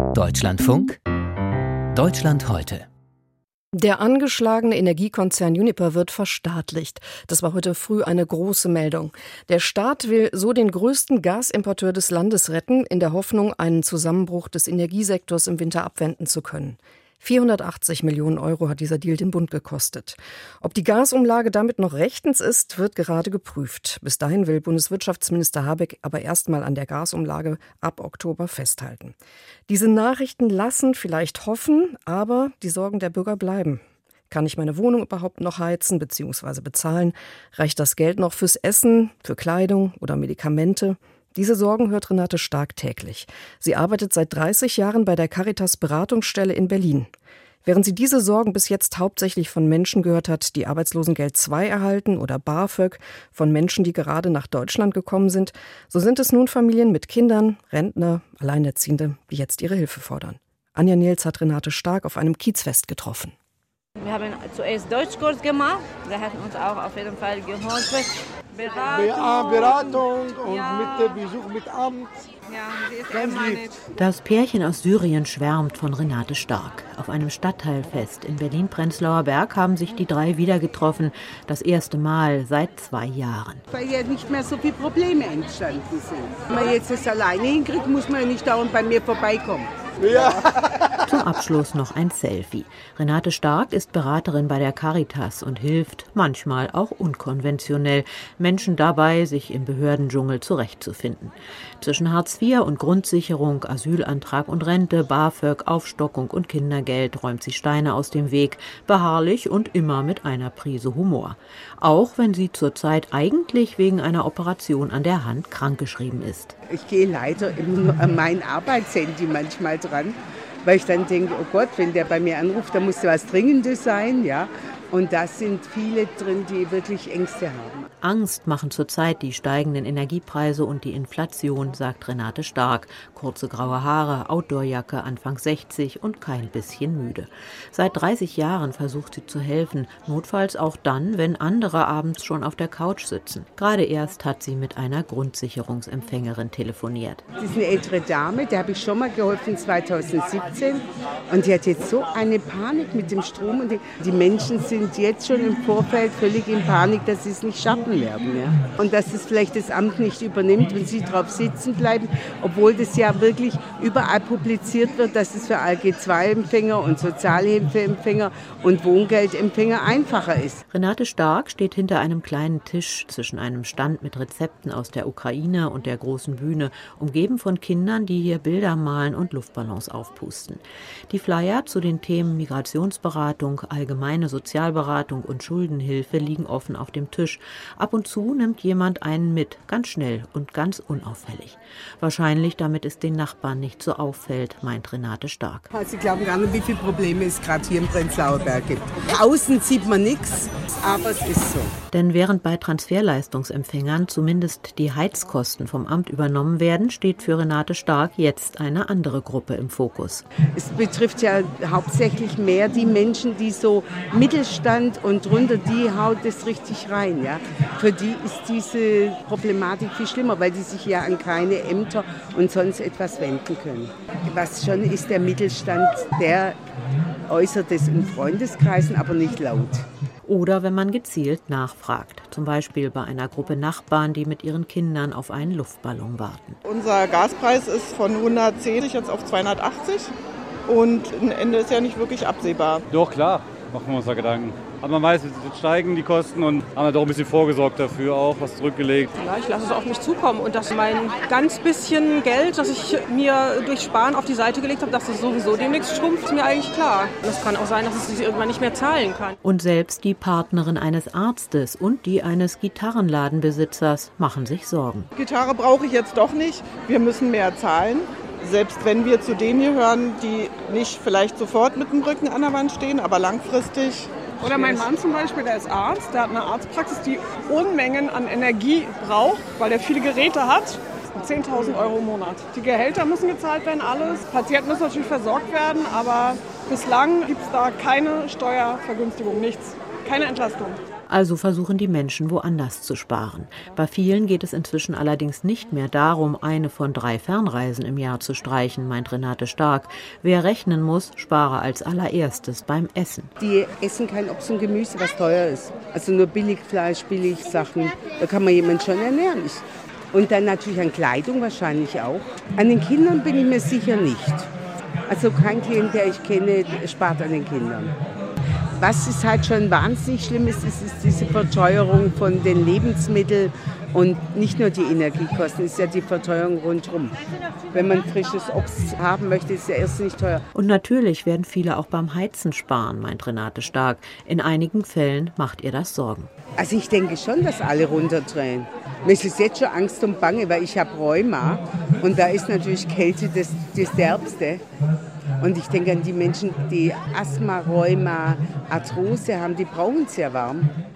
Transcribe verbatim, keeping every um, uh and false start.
Deutschlandfunk Deutschland heute. Der angeschlagene Energiekonzern Uniper wird verstaatlicht. Das war heute früh eine große Meldung. Der Staat will so den größten Gasimporteur des Landes retten, in der Hoffnung, einen Zusammenbruch des Energiesektors im Winter abwenden zu können. vierhundertachtzig Millionen Euro hat dieser Deal den Bund gekostet. Ob die Gasumlage damit noch rechtens ist, wird gerade geprüft. Bis dahin will Bundeswirtschaftsminister Habeck aber erstmal an der Gasumlage ab Oktober festhalten. Diese Nachrichten lassen vielleicht hoffen, aber die Sorgen der Bürger bleiben. Kann ich meine Wohnung überhaupt noch heizen bzw. bezahlen? Reicht das Geld noch fürs Essen, für Kleidung oder Medikamente? Diese Sorgen hört Renate Stark täglich. Sie arbeitet seit dreißig Jahren bei der Caritas Beratungsstelle in Berlin. Während sie diese Sorgen bis jetzt hauptsächlich von Menschen gehört hat, die Arbeitslosengeld zwei erhalten oder BAföG, von Menschen, die gerade nach Deutschland gekommen sind, so sind es nun Familien mit Kindern, Rentner, Alleinerziehende, die jetzt ihre Hilfe fordern. Anja Nils hat Renate Stark auf einem Kiezfest getroffen. Wir haben zuerst Deutschkurs gemacht, der hat uns auch auf jeden Fall geholfen. Beratung, Beratung und ja. Mit Besuch mit Amt. Ja, sie ist ganz lieb. Das Pärchen aus Syrien schwärmt von Renate Stark. Auf einem Stadtteilfest in Berlin-Prenzlauer Berg haben sich die drei wieder getroffen. Das erste Mal seit zwei Jahren. Weil ja nicht mehr so viele Probleme entstanden sind. Wenn man jetzt das alleine hinkriegt, muss man ja nicht dauernd bei mir vorbeikommen. Ja. Zum Abschluss noch ein Selfie. Renate Stark ist Beraterin bei der Caritas und hilft, manchmal auch unkonventionell, Menschen dabei, sich im Behördendschungel zurechtzufinden. Zwischen Hartz vier und Grundsicherung, Asylantrag und Rente, BAföG, Aufstockung und Kindergeld räumt sie Steine aus dem Weg, beharrlich und immer mit einer Prise Humor. Auch wenn sie zurzeit eigentlich wegen einer Operation an der Hand krankgeschrieben ist. Ich gehe leider an mein Arbeitshandy manchmal dran, weil ich dann denke, oh Gott, wenn der bei mir anruft, dann muss ja was Dringendes sein, ja. Und da sind viele drin, die wirklich Ängste haben. Angst machen zurzeit die steigenden Energiepreise und die Inflation, sagt Renate Stark. Kurze graue Haare, Outdoorjacke, Anfang sechzig und kein bisschen müde. Seit dreißig Jahren versucht sie zu helfen, notfalls auch dann, wenn andere abends schon auf der Couch sitzen. Gerade erst hat sie mit einer Grundsicherungsempfängerin telefoniert. Das ist eine ältere Dame, der habe ich schon mal geholfen zweitausendsiebzehn. Und die hat jetzt so eine Panik mit dem Strom. Und die, die Menschen sind jetzt schon im Vorfeld völlig in Panik, dass sie es nicht schaffen werden. Ja. Und dass es vielleicht das Amt nicht übernimmt, wenn sie drauf sitzen bleiben, obwohl das ja wirklich überall publiziert wird, dass es für A L G zwei Empfänger und Sozialhilfeempfänger und Wohngeldempfänger einfacher ist. Renate Stark steht hinter einem kleinen Tisch zwischen einem Stand mit Rezepten aus der Ukraine und der großen Bühne, umgeben von Kindern, die hier Bilder malen und Luftballons aufpusten. Die Flyer zu den Themen Migrationsberatung, allgemeine Sozialberatung und Schuldenhilfe liegen offen auf dem Tisch. Ab und zu nimmt jemand einen mit, ganz schnell und ganz unauffällig. Wahrscheinlich, damit es den Nachbarn nicht so auffällt, meint Renate Stark. Sie glauben gar nicht, wie viele Probleme es gerade hier im Prenzlauer Berg gibt. Außen sieht man nichts, aber es ist so. Denn während bei Transferleistungsempfängern zumindest die Heizkosten vom Amt übernommen werden, steht für Renate Stark jetzt eine andere Gruppe im Fokus. Es betrifft ja hauptsächlich mehr die Menschen, die so Mittelstand und drunter, die haut es richtig rein. Ja? Für die ist diese Problematik viel schlimmer, weil die sich ja an keine Ämter und sonst etwas wenden können. Was schon ist der Mittelstand, der äußert es in Freundeskreisen, aber nicht laut. Oder wenn man gezielt nachfragt, zum Beispiel bei einer Gruppe Nachbarn, die mit ihren Kindern auf einen Luftballon warten. Unser Gaspreis ist von hundertzehn jetzt auf zweihundertachtzig und ein Ende ist ja nicht wirklich absehbar. Doch, klar, machen wir uns da Gedanken. Aber man weiß, jetzt steigen die Kosten und haben halt auch ein bisschen vorgesorgt dafür, auch was zurückgelegt. Ja, ich lasse es auf mich zukommen und dass mein ganz bisschen Geld, das ich mir durch Sparen auf die Seite gelegt habe, dass es sowieso demnächst schrumpft, ist mir eigentlich klar. Es kann auch sein, dass es sich irgendwann nicht mehr zahlen kann. Und selbst die Partnerin eines Arztes und die eines Gitarrenladenbesitzers machen sich Sorgen. Gitarre brauche ich jetzt doch nicht, wir müssen mehr zahlen. Selbst wenn wir zu denen hier hören, die nicht vielleicht sofort mit dem Rücken an der Wand stehen, aber langfristig. Oder mein Mann zum Beispiel, der ist Arzt, der hat eine Arztpraxis, die Unmengen an Energie braucht, weil der viele Geräte hat. zehntausend Euro im Monat. Die Gehälter müssen gezahlt werden, alles. Patienten müssen natürlich versorgt werden, aber bislang gibt es da keine Steuervergünstigung, nichts. Keine Entlastung. Also versuchen die Menschen woanders zu sparen. Bei vielen geht es inzwischen allerdings nicht mehr darum, eine von drei Fernreisen im Jahr zu streichen, meint Renate Stark. Wer rechnen muss, spare als allererstes beim Essen. Die essen kein Obst und Gemüse, was teuer ist. Also nur Billigfleisch, Billigsachen. Da kann man jemanden schon ernähren. Und dann natürlich an Kleidung wahrscheinlich auch. An den Kindern bin ich mir sicher nicht. Also kein Kind, der ich kenne, spart an den Kindern. Was ist halt schon wahnsinnig schlimm ist, ist, ist diese Verteuerung von den Lebensmitteln und nicht nur die Energiekosten, es ist ja die Verteuerung rundherum. Wenn man frisches Obst haben möchte, ist es ja erst nicht teuer. Und natürlich werden viele auch beim Heizen sparen, meint Renate Stark. In einigen Fällen macht ihr das Sorgen. Also ich denke schon, dass alle runterdrehen. Mir ist jetzt schon Angst und Bange, weil ich habe Rheuma und da ist natürlich Kälte das, das Derbste. Und ich denke an die Menschen, die Asthma, Rheuma, Arthrose haben, die brauchen es ja warm.